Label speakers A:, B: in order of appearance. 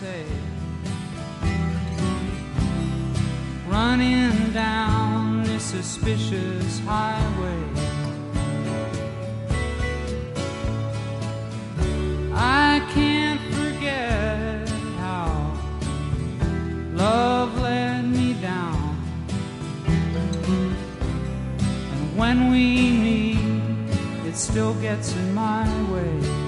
A: say, running down this suspicious highway. I can't forget how love let me down, and when we meet, it still gets in my way.